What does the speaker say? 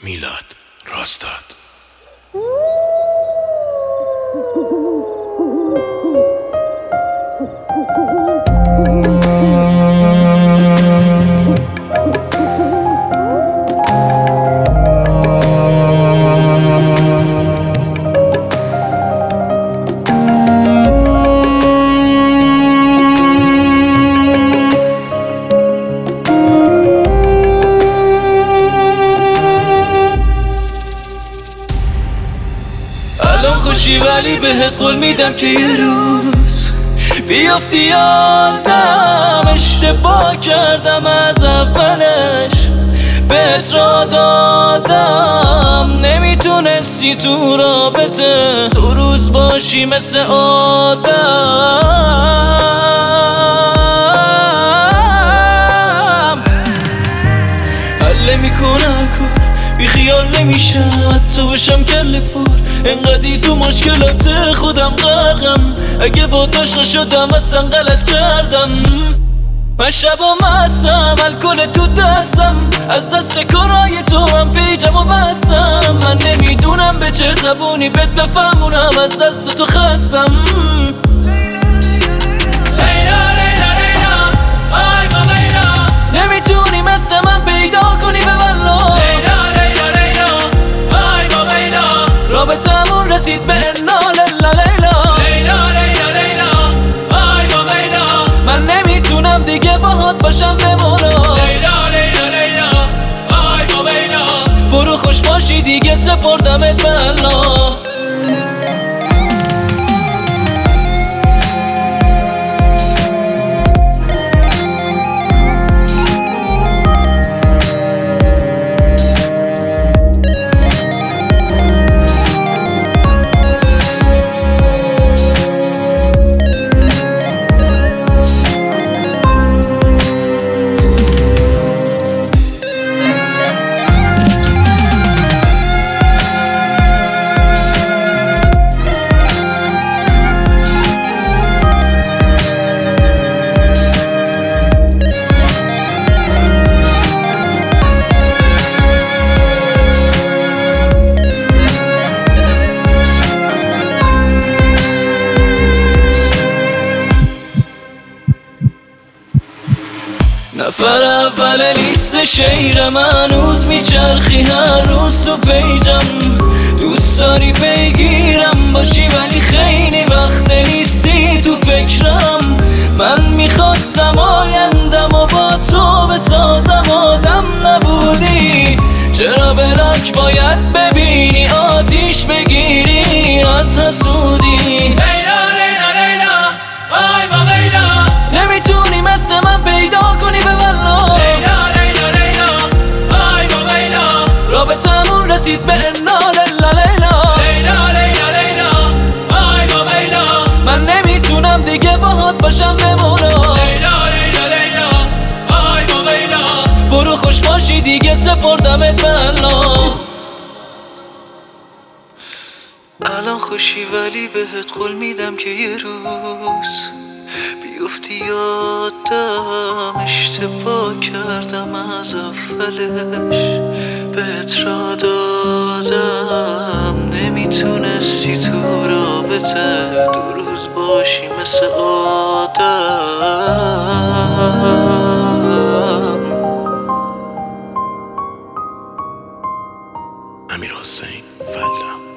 میلاد راستاد. الان خوشی ولی بهت قول میدم که یه روز بیافتی یادم اشتباه کردم از اولش بهت را دادم نمیتونستی تو رابطه 2 روز باشی مثل آدم. حل میکنم بی خیال نمیشم حتی باشم کل پر انقدی تو مشکلات خودم غرقم اگه با داشت نشدم اصلا غلط کردم من شب و مستم الکل تو دستم از دست کارای تو هم پیجم و بستم من نمیدونم به چه زبونی بهت بفهمونم از دست تو خستم نمیتونی مثل من پیدا کنی به والله رابطمون رسید به انا لیلا من نمیتونم دیگه باهات باشم بمونم برو خوش باشی دیگه سپردمت به الله. نفر اول لیست شیرم هنوز میچرخی هر روز تو پیجم دوست داری بگیرم باشی ولی خیلی وقت نیستی تو فکرم من میخواستم آیندم و با تو بسازم آدم نبودی چرا بلک باید ببینی آتیش بگیری از حسودی نمیتونی مثل من پیدا کنی به والله رابطمون رسید به انا لیلا من نمیتونم دیگه باهات باشم بمونم برو خوش باشی دیگه سپردمت به الله. الان خوشی ولی بهت قول میدم که یه روز بیفتی یادم اشتباه کردم از اولش بهت را دادم نمیتونستی تو رابطه 2 روز باشی مثل آدم. امیر حسین فلا.